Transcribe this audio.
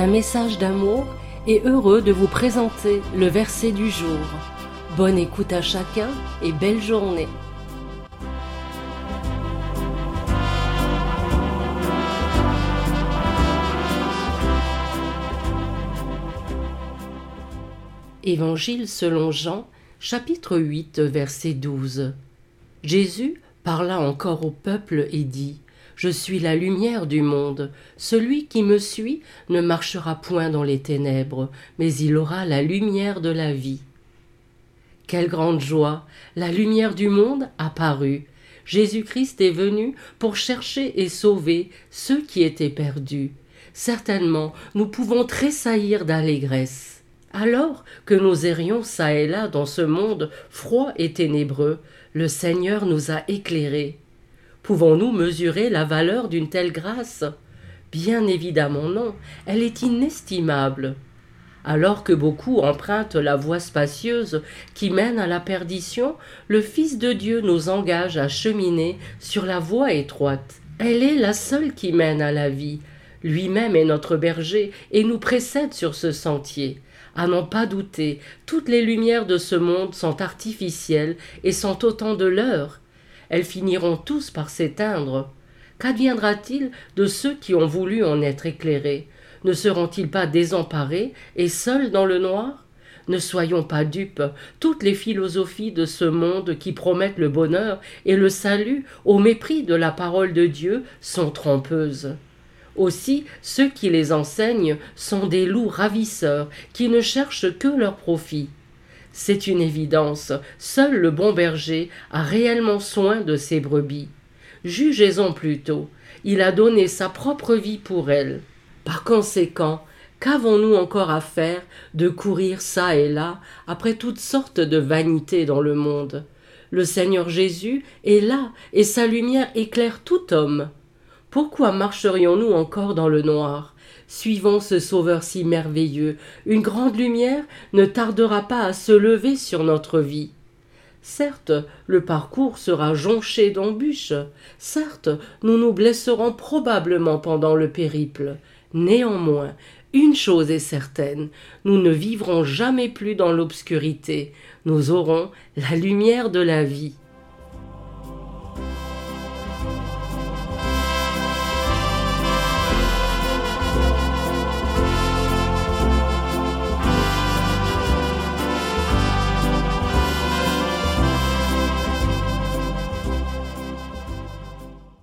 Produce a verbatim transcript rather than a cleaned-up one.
un message d'amour et heureux de vous présenter le verset du jour. Bonne écoute à chacun et belle journée. Évangile selon Jean, chapitre huit, verset douze. Jésus parla encore au peuple et dit : « Je suis la lumière du monde. Celui qui me suit ne marchera point dans les ténèbres, mais il aura la lumière de la vie. » Quelle grande joie! La lumière du monde a paru. Jésus-Christ est venu pour chercher et sauver ceux qui étaient perdus. Certainement, nous pouvons tressaillir d'allégresse. Alors que nous errions çà et là dans ce monde froid et ténébreux, le Seigneur nous a éclairés. Pouvons-nous mesurer la valeur d'une telle grâce? Bien évidemment non, elle est inestimable. Alors que beaucoup empruntent la voie spacieuse qui mène à la perdition, le Fils de Dieu nous engage à cheminer sur la voie étroite. Elle est la seule qui mène à la vie. Lui-même est notre berger et nous précède sur ce sentier. À n'en pas douter, toutes les lumières de ce monde sont artificielles et sont autant de leurres. Elles finiront tous par s'éteindre. Qu'adviendra-t-il de ceux qui ont voulu en être éclairés? Ne seront-ils pas désemparés et seuls dans le noir? Ne soyons pas dupes, toutes les philosophies de ce monde qui promettent le bonheur et le salut au mépris de la parole de Dieu sont trompeuses. Aussi, ceux qui les enseignent sont des loups ravisseurs qui ne cherchent que leur profit. C'est une évidence, seul le bon berger a réellement soin de ses brebis. Jugez-en plutôt, il a donné sa propre vie pour elles. Par conséquent, qu'avons-nous encore à faire de courir çà et là après toutes sortes de vanités dans le monde? Le Seigneur Jésus est là et sa lumière éclaire tout homme. Pourquoi marcherions-nous encore dans le noir? Suivons ce Sauveur si merveilleux. Une grande lumière ne tardera pas à se lever sur notre vie. Certes, le parcours sera jonché d'embûches. Certes, nous nous blesserons probablement pendant le périple. Néanmoins, une chose est certaine, nous ne vivrons jamais plus dans l'obscurité. Nous aurons la lumière de la vie.